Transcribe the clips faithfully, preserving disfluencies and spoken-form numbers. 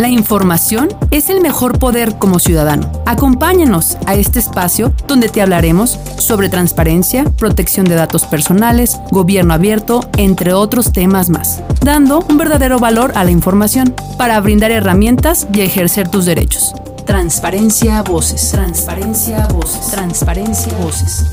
La información es el mejor poder como ciudadano. Acompáñanos a este espacio donde te hablaremos sobre transparencia, protección de datos personales, gobierno abierto, entre otros temas más, dando un verdadero valor a la información para brindar herramientas y ejercer tus derechos. Transparencia Voces. Transparencia Voces. Transparencia Voces.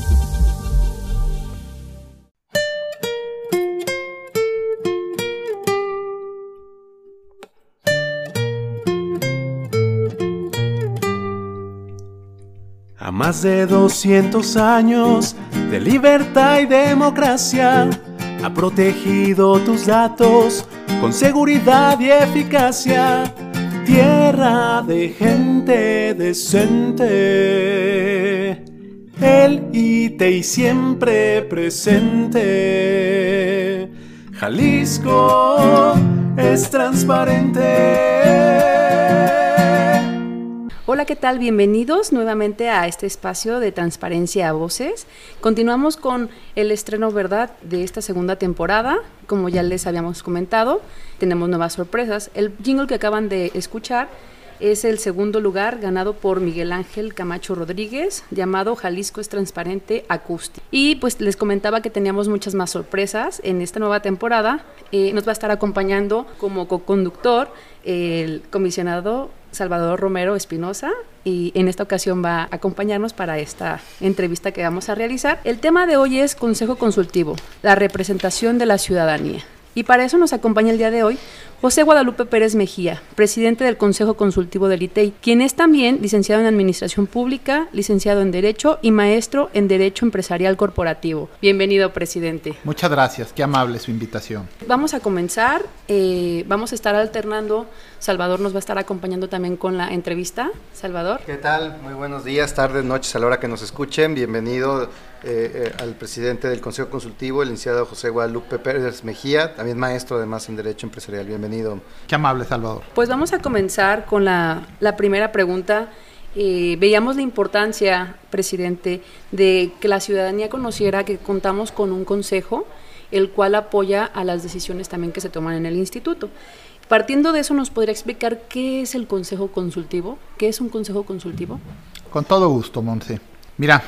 A más de doscientos años de libertad y democracia, ha protegido tus datos con seguridad y eficacia. Tierra de gente decente, el I T I siempre presente. Jalisco es transparente. Hola, ¿qué tal? Bienvenidos nuevamente a este espacio de Transparencia a Voces. Continuamos con el estreno, ¿verdad?, de esta segunda temporada. Como ya les habíamos comentado, tenemos nuevas sorpresas. El jingle que acaban de escuchar es el segundo lugar ganado por Miguel Ángel Camacho Rodríguez, llamado Jalisco es Transparente Acústico. Y pues les comentaba que teníamos muchas más sorpresas en esta nueva temporada. Eh, nos va a estar acompañando como co-conductor el comisionado Salvador Romero Espinosa, y en esta ocasión va a acompañarnos para esta entrevista que vamos a realizar. El tema de hoy es Consejo Consultivo, la representación de la ciudadanía. Y para eso nos acompaña el día de hoy José Guadalupe Pérez Mejía, presidente del Consejo Consultivo del I T E I, quien es también licenciado en Administración Pública, licenciado en Derecho y maestro en Derecho Empresarial Corporativo. Bienvenido, presidente. Muchas gracias, qué amable su invitación. Vamos a comenzar, eh, vamos a estar alternando. Salvador nos va a estar acompañando también con la entrevista. Salvador. ¿Qué tal? Muy buenos días, tardes, noches, a la hora que nos escuchen. Bienvenido eh, eh, al presidente del Consejo Consultivo, el licenciado José Guadalupe Pérez Mejía, también maestro además en Derecho Empresarial. Bienvenido. Qué amable, Salvador. Pues vamos a comenzar con la, la primera pregunta. Eh, veíamos la importancia, presidente, de que la ciudadanía conociera que contamos con un consejo, el cual apoya a las decisiones también que se toman en el instituto. Partiendo de eso, ¿nos podría explicar qué es el Consejo Consultivo? ¿Qué es un Consejo Consultivo? Con todo gusto, Monse. Mira,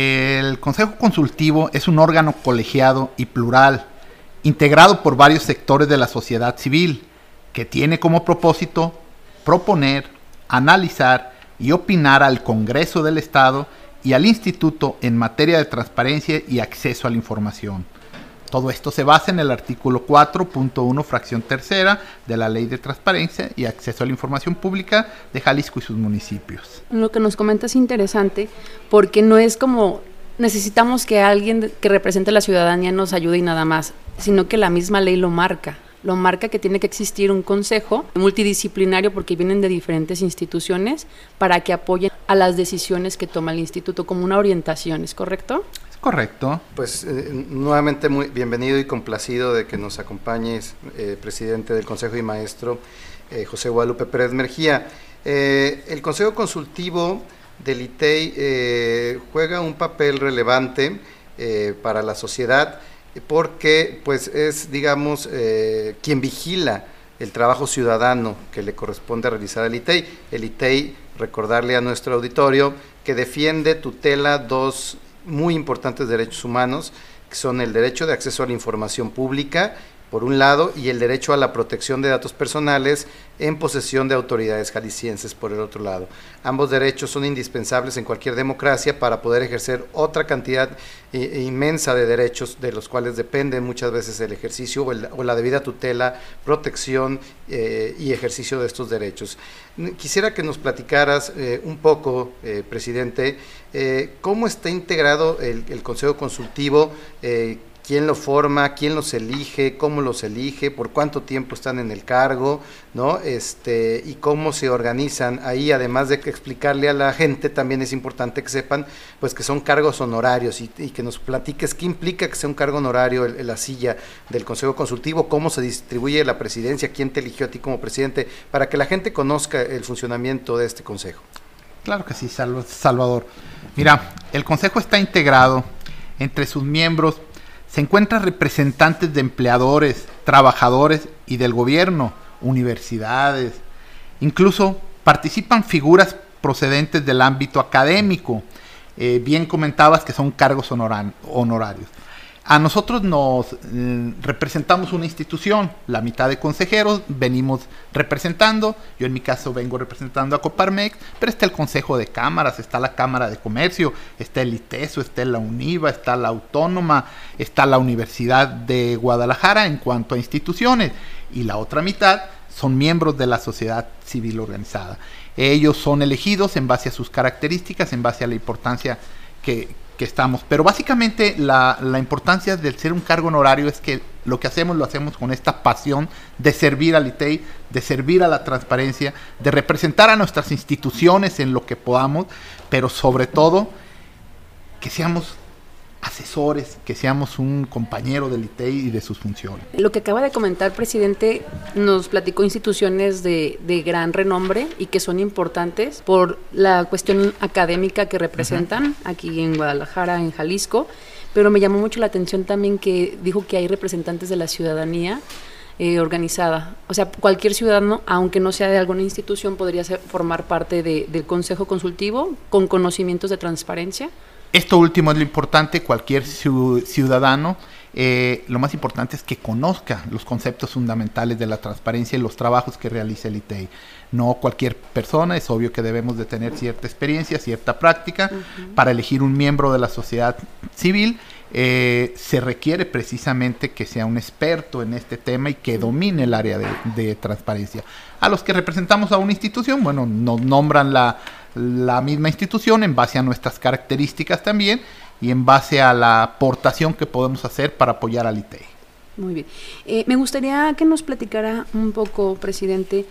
el Consejo Consultivo es un órgano colegiado y plural, integrado por varios sectores de la sociedad civil, que tiene como propósito proponer, analizar y opinar al Congreso del Estado y al Instituto en materia de transparencia y acceso a la información. Todo esto se basa en el artículo cuatro punto uno, fracción tercera de la Ley de Transparencia y Acceso a la Información Pública de Jalisco y sus municipios. Lo que nos comenta es interesante porque no es como necesitamos que alguien que represente a la ciudadanía nos ayude y nada más, sino que la misma ley lo marca. Lo marca que tiene que existir un consejo multidisciplinario porque vienen de diferentes instituciones para que apoyen a las decisiones que toma el instituto como una orientación, ¿es correcto? Es correcto. Pues eh, nuevamente muy bienvenido y complacido de que nos acompañes, eh, presidente del Consejo y maestro eh, José Guadalupe Pérez Mejía. Eh, el Consejo Consultivo del I T E I eh, juega un papel relevante eh, para la sociedad, porque pues es, digamos, eh, quien vigila el trabajo ciudadano que le corresponde realizar al I T E I. El I T E I, recordarle a nuestro auditorio, que defiende, tutela dos muy importantes derechos humanos, que son el derecho de acceso a la información pública, por un lado, y el derecho a la protección de datos personales en posesión de autoridades jaliscienses, por el otro lado. Ambos derechos son indispensables en cualquier democracia para poder ejercer otra cantidad eh, inmensa de derechos de los cuales depende muchas veces el ejercicio o, el, o la debida tutela, protección eh, y ejercicio de estos derechos. Quisiera que nos platicaras eh, un poco, eh, presidente, eh, cómo está integrado el, el Consejo Consultivo, eh, quién lo forma, quién los elige, cómo los elige, por cuánto tiempo están en el cargo, ¿no? Este, y cómo se organizan ahí, además de que explicarle a la gente, también es importante que sepan, pues, que son cargos honorarios y, y que nos platiques qué implica que sea un cargo honorario el, el, la silla del Consejo Consultivo, cómo se distribuye la presidencia, quién te eligió a ti como presidente, para que la gente conozca el funcionamiento de este consejo. Claro que sí, Salvador. Mira, el consejo está integrado, entre sus miembros se encuentran representantes de empleadores, trabajadores y del gobierno, universidades, Incluso participan figuras procedentes del ámbito académico. Eh, bien comentabas que son cargos honorar- honorarios. A nosotros nos eh, representamos una institución, la mitad de consejeros venimos representando, yo en mi caso vengo representando a Coparmex, pero está el Consejo de Cámaras, está la Cámara de Comercio, está el ITESO, está la UNIVA, está la Autónoma, está la Universidad de Guadalajara en cuanto a instituciones, y la otra mitad son miembros de la sociedad civil organizada. Ellos son elegidos en base a sus características, en base a la importancia que, que estamos. Pero básicamente la, la importancia del ser un cargo honorario es que lo que hacemos lo hacemos con esta pasión de servir al I T E I, de servir a la transparencia, de representar a nuestras instituciones en lo que podamos, pero sobre todo que seamos asesores, que seamos un compañero del I T E I y de sus funciones. Lo que acaba de comentar, presidente, nos platicó instituciones de, de gran renombre y que son importantes por la cuestión académica que representan uh-huh. aquí en Guadalajara, en Jalisco, pero me llamó mucho la atención también que dijo que hay representantes de la ciudadanía eh, organizada. O sea, cualquier ciudadano, aunque no sea de alguna institución, podría ser, formar parte de, del Consejo Consultivo con conocimientos de transparencia. Esto último es lo importante, cualquier ciudadano, eh, lo más importante es que conozca los conceptos fundamentales de la transparencia y los trabajos que realiza el I T E I. No cualquier persona, es obvio que debemos de tener cierta experiencia, cierta práctica. Uh-huh. Para elegir un miembro de la sociedad civil, eh, se requiere precisamente que sea un experto en este tema y que domine el área de, de transparencia. A los que representamos a una institución, bueno, nos nombran la... la misma institución en base a nuestras características también y en base a la aportación que podemos hacer para apoyar al I T E I. Muy bien. Eh, me gustaría que nos platicara un poco, presidente,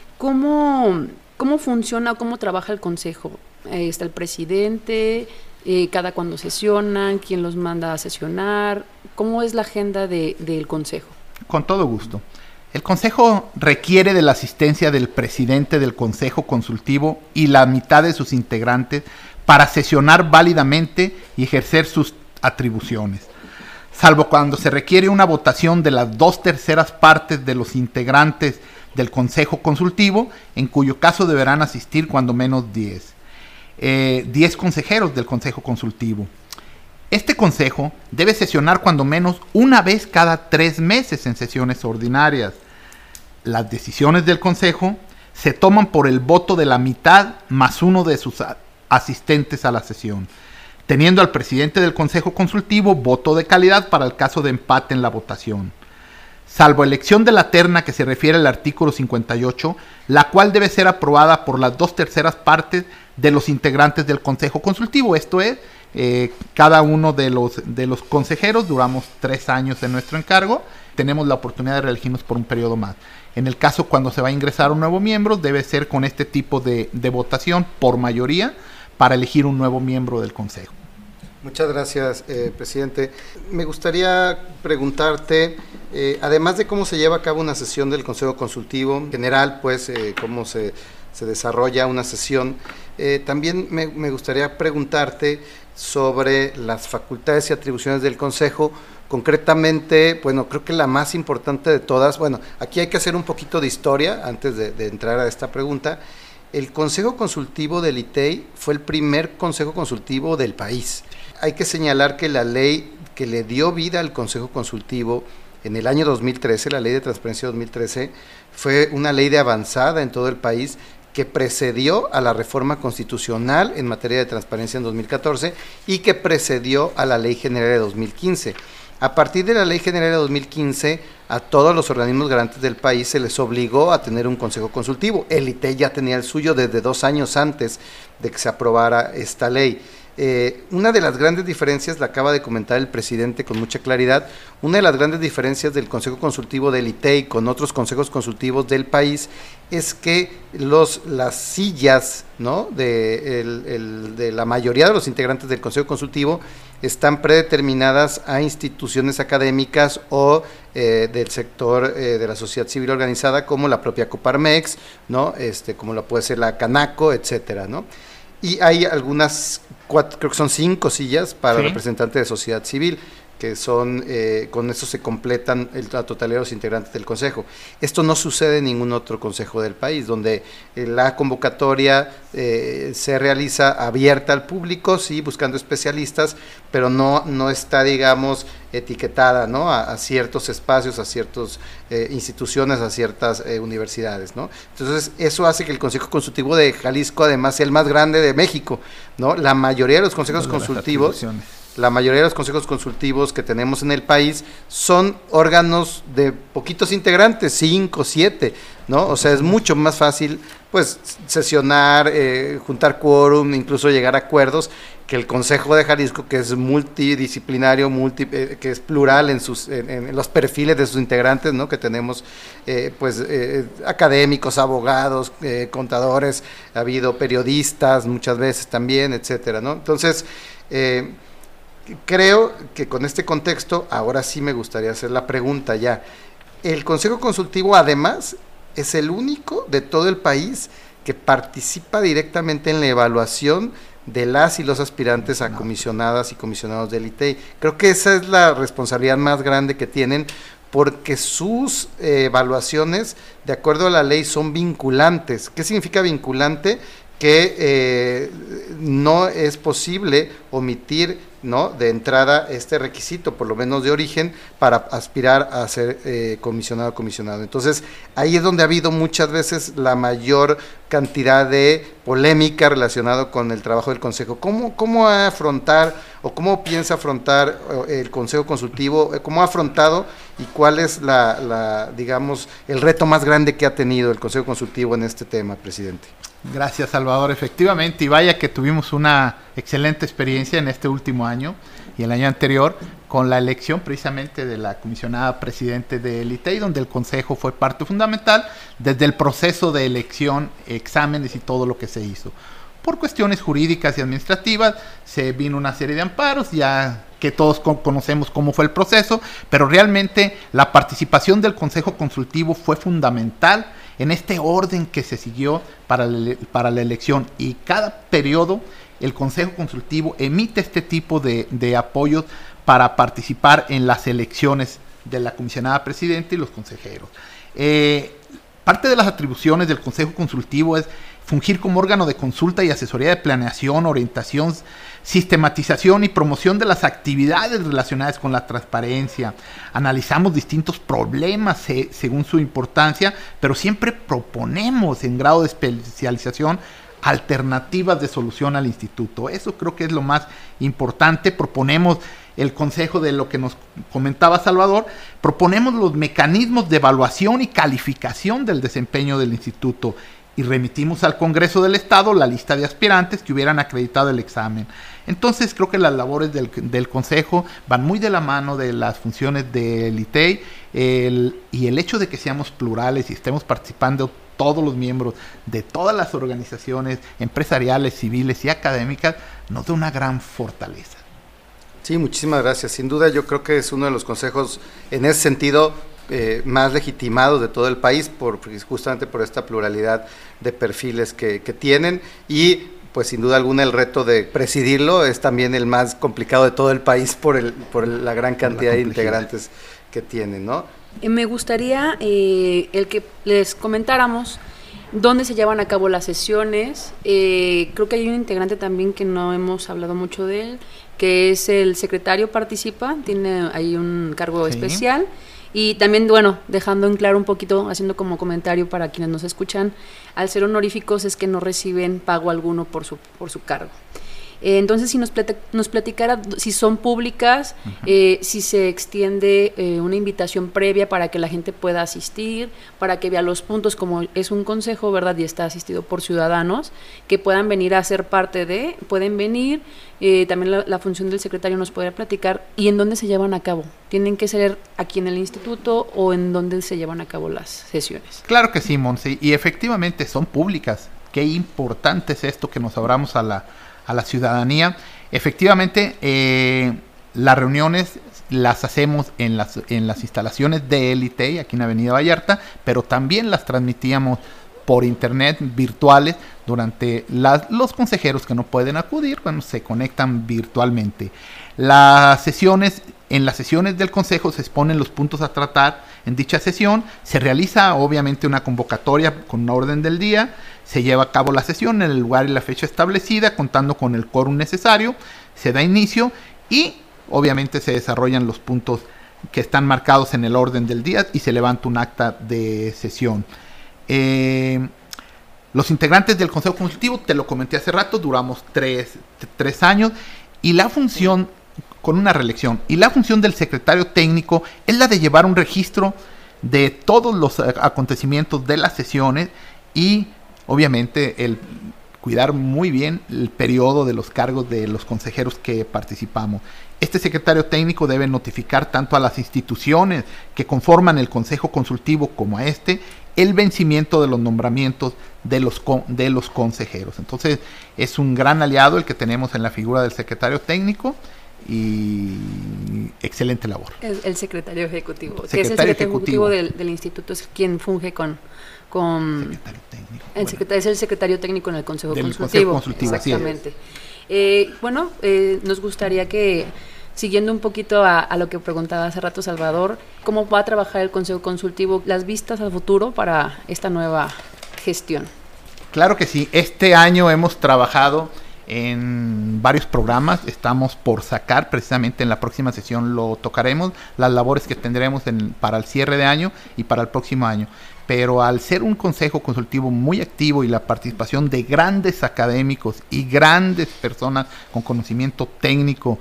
cómo, cómo funciona, cómo trabaja el Consejo. Eh, está el presidente, eh, cada cuando sesionan, quién los manda a sesionar, ¿cómo es la agenda de, del Consejo? Con todo gusto. El Consejo requiere de la asistencia del presidente del Consejo Consultivo y la mitad de sus integrantes para sesionar válidamente y ejercer sus atribuciones, salvo cuando se requiere una votación de las dos terceras partes de los integrantes del Consejo Consultivo, en cuyo caso deberán asistir cuando menos diez. Eh, diez consejeros del Consejo Consultivo. Este consejo debe sesionar cuando menos una vez cada tres meses en sesiones ordinarias. Las decisiones del consejo se toman por el voto de la mitad más uno de sus asistentes a la sesión, teniendo al presidente del consejo consultivo voto de calidad para el caso de empate en la votación. Salvo elección de la terna que se refiere al artículo cincuenta y ocho, la cual debe ser aprobada por las dos terceras partes de los integrantes del consejo consultivo, esto es, Eh, cada uno de los, de los consejeros, duramos tres años en nuestro encargo, tenemos la oportunidad de reelegirnos por un periodo más. En el caso cuando se va a ingresar un nuevo miembro, debe ser con este tipo de, de votación por mayoría para elegir un nuevo miembro del consejo. Muchas gracias, eh, presidente. Me gustaría preguntarte, eh, además de cómo se lleva a cabo una sesión del Consejo Consultivo, en general, pues, eh, cómo se, se desarrolla una sesión, eh, también me, me gustaría preguntarte sobre las facultades y atribuciones del Consejo, concretamente, bueno, creo que la más importante de todas, bueno, aquí hay que hacer un poquito de historia antes de, de entrar a esta pregunta. El Consejo Consultivo del I T E I fue el primer Consejo Consultivo del país. Hay que señalar que la ley que le dio vida al Consejo Consultivo en el año dos mil trece, la Ley de Transparencia dos mil trece, fue una ley de avanzada en todo el país que precedió a la reforma constitucional en materia de transparencia en dos mil catorce y que precedió a la Ley General de dos mil quince. A partir de la Ley General de dos mil quince, a todos los organismos garantes del país se les obligó a tener un consejo consultivo. El I T E I ya tenía el suyo desde dos años antes de que se aprobara esta ley. Eh, una de las grandes diferencias, la acaba de comentar el presidente con mucha claridad, una de las grandes diferencias del Consejo Consultivo del I T E I con otros consejos consultivos del país es que los, las sillas, ¿no?, de, el, el, de la mayoría de los integrantes del Consejo Consultivo están predeterminadas a instituciones académicas o eh, del sector eh, de la sociedad civil organizada, como la propia Coparmex, ¿no?, este, como la puede ser la Canaco, etcétera, ¿no? Y hay algunas, cuatro, creo que son cinco sillas para sí. representantes de sociedad civil. que son, eh, con eso se completan el, la totalidad de los integrantes del Consejo. Esto no sucede en ningún otro Consejo del país, donde eh, la convocatoria eh, se realiza abierta al público, sí, buscando especialistas, pero no, no está, digamos, etiquetada, ¿no?, a, a ciertos espacios, a ciertas eh, instituciones, a ciertas eh, universidades, ¿no? Entonces, eso hace que el Consejo Consultivo de Jalisco, además, sea el más grande de México, ¿no? La mayoría de los consejos consultivos... La mayoría de los consejos consultivos que tenemos en el país son órganos de poquitos integrantes, cinco, siete, ¿no? O sea, es mucho más fácil, pues, sesionar, eh, juntar quórum, incluso llegar a acuerdos, que el Consejo de Jalisco, que es multidisciplinario, multi, eh, que es plural en sus en, en los perfiles de sus integrantes, ¿no? Que tenemos, eh, pues, eh, académicos, abogados, eh, contadores, ha habido periodistas muchas veces también, etcétera, ¿no? Entonces, eh, creo que con este contexto, ahora sí me gustaría hacer la pregunta ya. El Consejo Consultivo, además, es el único de todo el país que participa directamente en la evaluación de las y los aspirantes a comisionadas y comisionados del I T E I. Creo que esa es la responsabilidad más grande que tienen, porque sus eh, evaluaciones, de acuerdo a la ley, son vinculantes. ¿Qué significa vinculante? Que eh, no es posible omitir, ¿no?, de entrada este requisito, por lo menos de origen, para aspirar a ser eh, comisionado o comisionado. Entonces, ahí es donde ha habido muchas veces la mayor cantidad de polémica relacionado con el trabajo del Consejo. ¿Cómo, cómo afrontar o cómo piensa afrontar el Consejo Consultivo? ¿Cómo ha afrontado y cuál es la, la, digamos, el reto más grande que ha tenido el Consejo Consultivo en este tema, presidente? Gracias, Salvador. Efectivamente, y vaya que tuvimos una excelente experiencia en este último año y el año anterior con la elección precisamente de la comisionada presidente del I T E I, donde el Consejo fue parte fundamental desde el proceso de elección, exámenes y todo lo que se hizo. Por cuestiones jurídicas y administrativas se vino una serie de amparos, ya que todos con- conocemos cómo fue el proceso, pero realmente la participación del Consejo Consultivo fue fundamental en este orden que se siguió para la, para la elección, y cada periodo el Consejo Consultivo emite este tipo de, de apoyos para participar en las elecciones de la comisionada presidente y los consejeros. Eh, parte de las atribuciones del Consejo Consultivo es fungir como órgano de consulta y asesoría de planeación, orientación, sistematización y promoción de las actividades relacionadas con la transparencia. Analizamos distintos problemas se, según su importancia, pero siempre proponemos en grado de especialización alternativas de solución al instituto. Eso creo que es lo más importante. Proponemos el consejo de lo que nos comentaba Salvador, proponemos los mecanismos de evaluación y calificación del desempeño del instituto, y remitimos al Congreso del Estado la lista de aspirantes que hubieran acreditado el examen. Entonces creo que las labores del, del Consejo van muy de la mano de las funciones del I T E I, el, y el hecho de que seamos plurales y estemos participando todos los miembros de todas las organizaciones empresariales, civiles y académicas, nos da una gran fortaleza. Sí, muchísimas gracias. Sin duda yo creo que es uno de los consejos en ese sentido Eh, más legitimados de todo el país, por, justamente por esta pluralidad de perfiles que, que tienen, y pues sin duda alguna el reto de presidirlo es también el más complicado de todo el país por, el, por el, la gran cantidad la de integrantes que tienen, ¿no? Me gustaría eh, el que les comentáramos dónde se llevan a cabo las sesiones. Eh, creo que hay un integrante también que no hemos hablado mucho de él, que es el secretario participa, tiene ahí un cargo sí. especial. Y también, bueno, dejando en claro un poquito, haciendo como comentario para quienes nos escuchan, al ser honoríficos es que no reciben pago alguno por su, por su cargo. Eh, entonces, si nos, plata, nos platicara si son públicas, uh-huh. eh, si se extiende eh, una invitación previa para que la gente pueda asistir, para que vea los puntos, como es un consejo, ¿verdad? Y está asistido por ciudadanos, que puedan venir a ser parte de, pueden venir, eh, también la, la función del secretario nos podría platicar, y en dónde se llevan a cabo. ¿Tienen que ser aquí en el instituto o en dónde se llevan a cabo las sesiones? Claro que sí, Monse, y efectivamente son públicas. Qué importante es esto que nos abramos a la a la ciudadanía. Efectivamente, eh, las reuniones las hacemos en las, en las instalaciones del I T E I, aquí en Avenida Vallarta, pero también las transmitíamos por internet, virtuales, durante las, los consejeros que no pueden acudir, bueno, se conectan virtualmente. Las sesiones En las sesiones del Consejo se exponen los puntos a tratar en dicha sesión, se realiza obviamente una convocatoria con un orden del día, se lleva a cabo la sesión en el lugar y la fecha establecida, contando con el quórum necesario, se da inicio y obviamente se desarrollan los puntos que están marcados en el orden del día y se levanta un acta de sesión. Eh, los integrantes del Consejo Consultivo, te lo comenté hace rato, duramos tres, tres años y la función, con una reelección, y la función del secretario técnico es la de llevar un registro de todos los acontecimientos de las sesiones y obviamente el cuidar muy bien el periodo de los cargos de los consejeros que participamos. Este secretario técnico debe notificar tanto a las instituciones que conforman el Consejo Consultivo como a este el vencimiento de los nombramientos de los, de los consejeros. Entonces es un gran aliado el que tenemos en la figura del secretario técnico y excelente labor. El, el secretario ejecutivo, secretario que es el secretario ejecutivo, ejecutivo del, del instituto, es quien funge con... con secretario técnico. El secretario, es el secretario técnico en el Consejo del Consultivo. Consejo Consultivo, exactamente. Eh, bueno, eh, nos gustaría que, siguiendo un poquito a, a lo que preguntaba hace rato Salvador, ¿cómo va a trabajar el Consejo Consultivo, las vistas al futuro para esta nueva gestión? Claro que sí, este año hemos trabajado en varios programas, estamos por sacar, precisamente en la próxima sesión lo tocaremos, las labores que tendremos en, para el cierre de año y para el próximo año. Pero al ser un consejo consultivo muy activo y la participación de grandes académicos y grandes personas con conocimiento técnico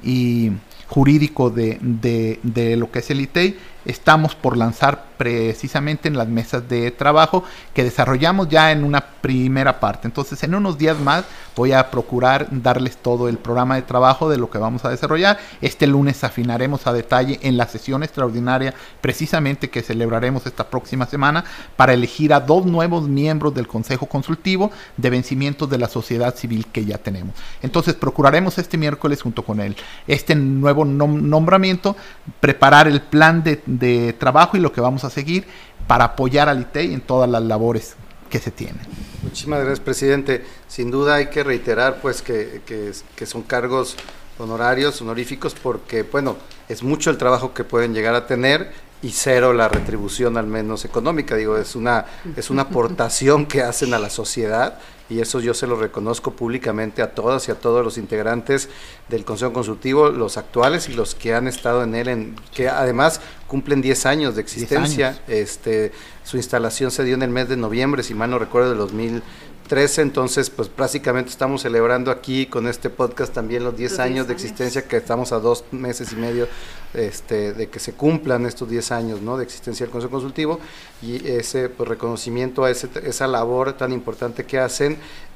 y jurídico de, de, de lo que es el I T E I, estamos por lanzar precisamente en las mesas de trabajo que desarrollamos ya en una primera parte. Entonces, en unos días más voy a procurar darles todo el programa de trabajo de lo que vamos a desarrollar. Este lunes afinaremos a detalle en la sesión extraordinaria precisamente que celebraremos esta próxima semana para elegir a dos nuevos miembros del Consejo Consultivo de vencimientos de la sociedad civil que ya tenemos. Entonces, procuraremos este miércoles junto con él este nuevo nom- nombramiento, preparar el plan de de trabajo y lo que vamos a seguir para apoyar al I T E I en todas las labores que se tienen. Muchísimas gracias, presidente. Sin duda hay que reiterar pues que, que, que son cargos honorarios, honoríficos, porque bueno, es mucho el trabajo que pueden llegar a tener y cero la retribución, al menos económica. Digo, es una, es una aportación que hacen a la sociedad y eso yo se lo reconozco públicamente a todas y a todos los integrantes del Consejo Consultivo, los actuales y los que han estado en él, en, que además cumplen diez años de existencia. diez años. Este, su instalación se dio en el mes de noviembre, si mal no recuerdo, de dos mil trece, entonces pues prácticamente estamos celebrando aquí con este podcast también los diez años de existencia, que estamos a dos meses y medio este, de que se cumplan estos diez años, ¿no?, de existencia del Consejo Consultivo, y ese pues, reconocimiento a ese, esa labor tan importante que hacen,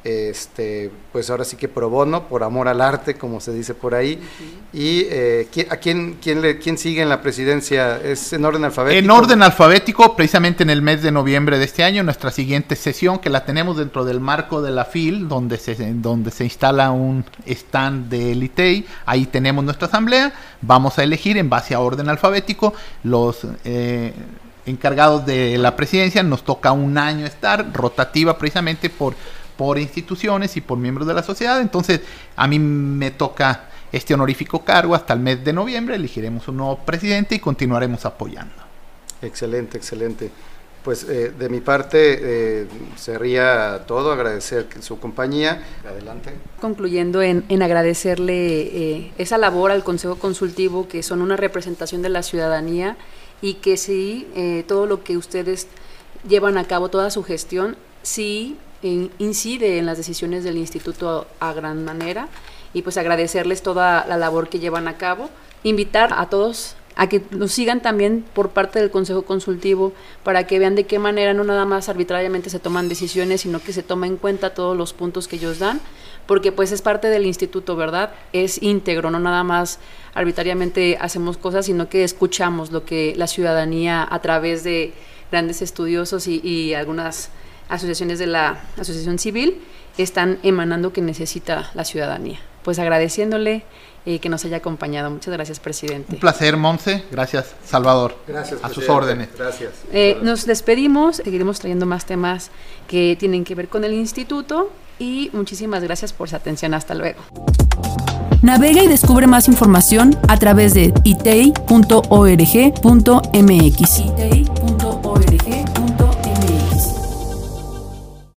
este, pues ahora sí que pro bono, por amor al arte, como se dice por ahí. Uh-huh. Y eh, ¿a quién, quién, le, quién sigue en la presidencia? ¿Es en orden alfabético? En orden alfabético, precisamente en el mes de noviembre de este año, nuestra siguiente sesión, que la tenemos dentro del marco de la F I L, donde se, donde se instala un stand del I T E I, ahí tenemos nuestra asamblea, vamos a elegir en base a orden alfabético los eh, encargados de la presidencia. Nos toca un año estar, rotativa precisamente por, por instituciones y por miembros de la sociedad. Entonces a mí me toca este honorífico cargo hasta el mes de noviembre, elegiremos un nuevo presidente y continuaremos apoyando. Excelente, excelente. Pues eh, de mi parte eh, sería todo, agradecer su compañía. Adelante. Concluyendo en, en agradecerle eh, esa labor al Consejo Consultivo, que son una representación de la ciudadanía y que sí, eh, todo lo que ustedes llevan a cabo, toda su gestión, sí eh, incide en las decisiones del instituto a gran manera, y pues agradecerles toda la labor que llevan a cabo, invitar a todos a que nos sigan también por parte del Consejo Consultivo, para que vean de qué manera no nada más arbitrariamente se toman decisiones, sino que se toma en cuenta todos los puntos que ellos dan, porque pues es parte del instituto, ¿verdad? Es íntegro, no nada más arbitrariamente hacemos cosas, sino que escuchamos lo que la ciudadanía, a través de grandes estudiosos y, y algunas asociaciones de la asociación civil, están emanando que necesita la ciudadanía. Pues agradeciéndole eh, que nos haya acompañado. Muchas gracias, presidente. Un placer, Monse. Gracias, Salvador. Gracias, a sus presidente. órdenes. Gracias. Eh, nos despedimos, seguiremos trayendo más temas que tienen que ver con el instituto, y muchísimas gracias por su atención. Hasta luego. Navega y descubre más información a través de itei punto org punto mx.